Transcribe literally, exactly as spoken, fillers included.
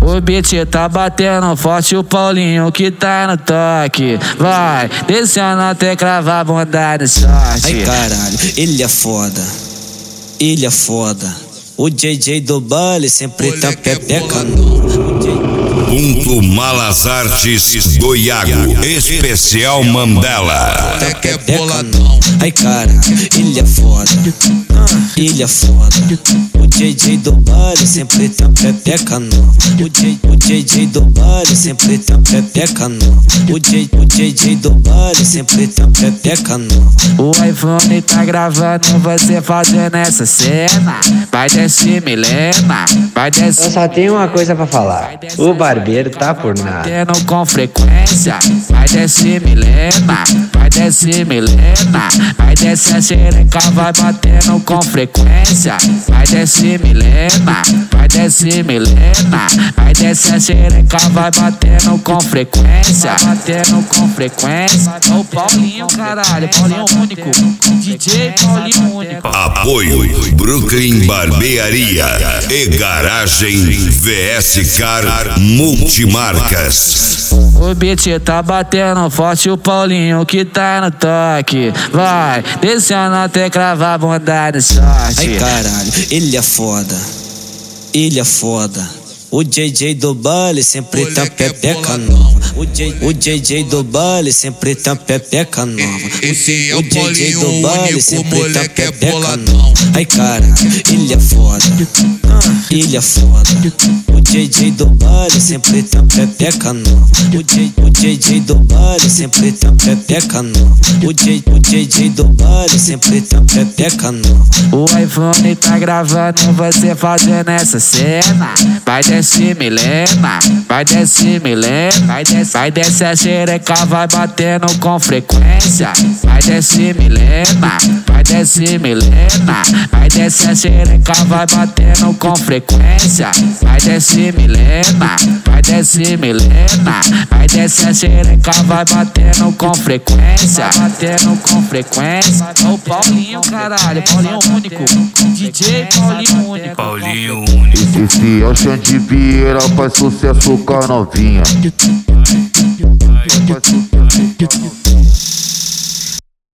O beat tá batendo forte, o Paulinho que tá no toque. Vai, descendo até cravar a bunda de sorte. Ai caralho, ele é foda, ele é foda. O J J do baile sempre tá pepecando. Ponto Malas Artes do Iago, especial Mandela. Tá pepecando. Ai caralho, ele é foda, ele é foda. O J J do baile sempre tá pepecando. O J, o J J do baile sempre tá pepecando. O J, o J J do baile sempre tá pepecando. O iPhone tá gravando você fazendo essa cena. Vai descer Milena, vai descer. Eu só tenho uma coisa pra falar: o barbeiro tá por nada. Batendo com frequência, vai descer Milena, vai descer Milena, vai descer a xereca, vai batendo com frequência. Vai descer Milena, vai descer Milena, vai descer a xereca, vai batendo com frequência. Batendo com frequência. É o Paulinho, caralho, Paulinho único, D J Paulinho único. Apoio Brooklyn Barbearia e Garagem V S Car Multimarcas. O beat tá batendo forte, o Paulinho que tá no toque. Vai, descendo até cravar a bunda de sorte. Ai caralho, ele é foda, ele é foda. O J J do baile sempre tá pepecando. O J, o J J do baile sempre tá pepecando. Esse é o o J J do Paulinho baile único, sempre tá moleque é pepecando. boladão. Ai caralho, ele é foda, ele é foda. O J J do baile sempre tá pepecando. O J, o J J do baile sempre tá pepecando. O J, o J J do baile sempre tá pepecando. O iPhone tá gravando você fazendo essa cena. Vai descer Milena, vai descer Milena, vai descer, vai descer a xereca, vai batendo com frequência. Vai descer Milena, vai descer Milena, vai descer a xereca, vai batendo com frequência. Vai descer Milena, vai descer Milena, vai descer a xereca, vai batendo com frequência. Batendo com frequência. É o Paulinho, caralho, Paulinho único, D J Paulinho único. Paulinho único. Esse é o Xande Vieira, faz sucesso com a novinha. Faz sucesso com a novinha.